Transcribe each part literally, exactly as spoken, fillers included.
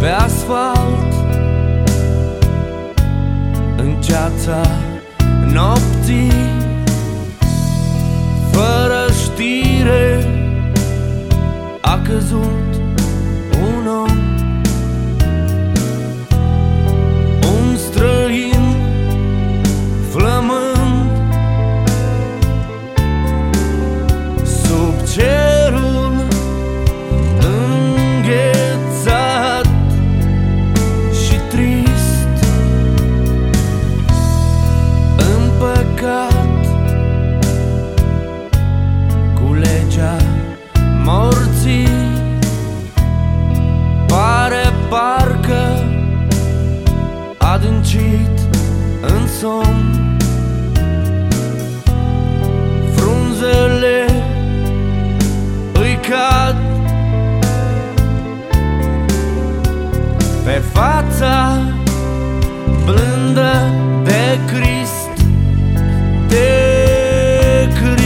pe asfalt, în ceața nopții, fără știre, a căzut un om, un străin flămând sub cerul înghețat și trist, împăcat cu legea morții. Pare parcă adâncit în somn, frunzele îi cad pe fața blândă de Crist, de Crist.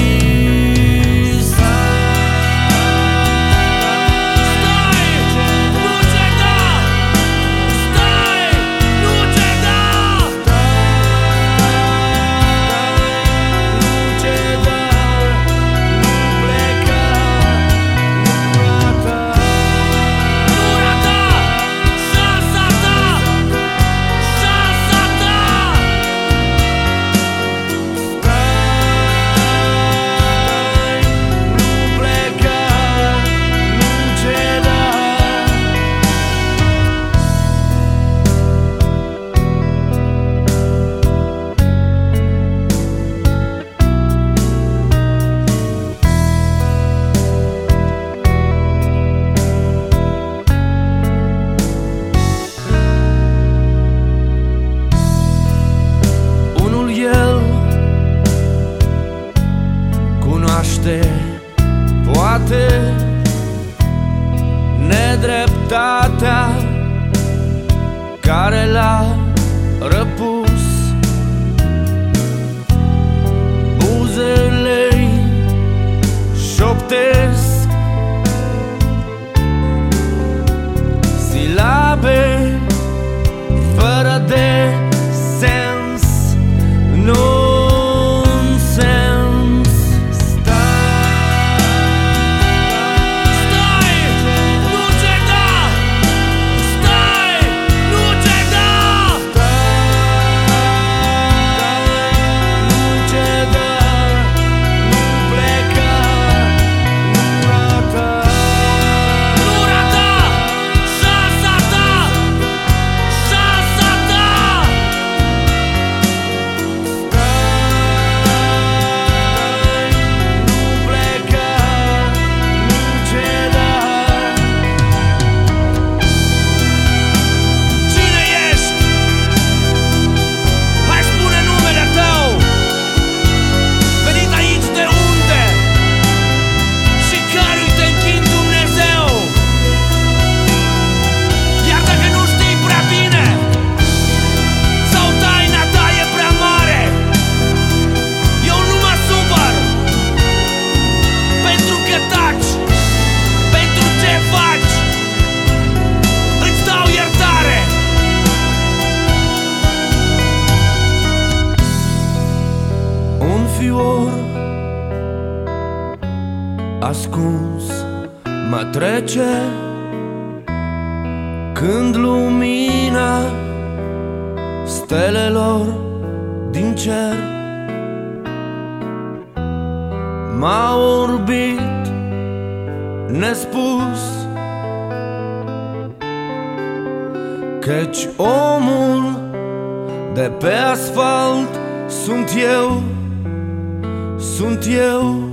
Poate nedreptatea care l-a răpus, buzele-i șoptesc silabe fără de sens, nu ascuns mă trece când lumina stelelor din cer m-a orbit nespus, căci omul de pe asfalt sunt eu, sunt eu.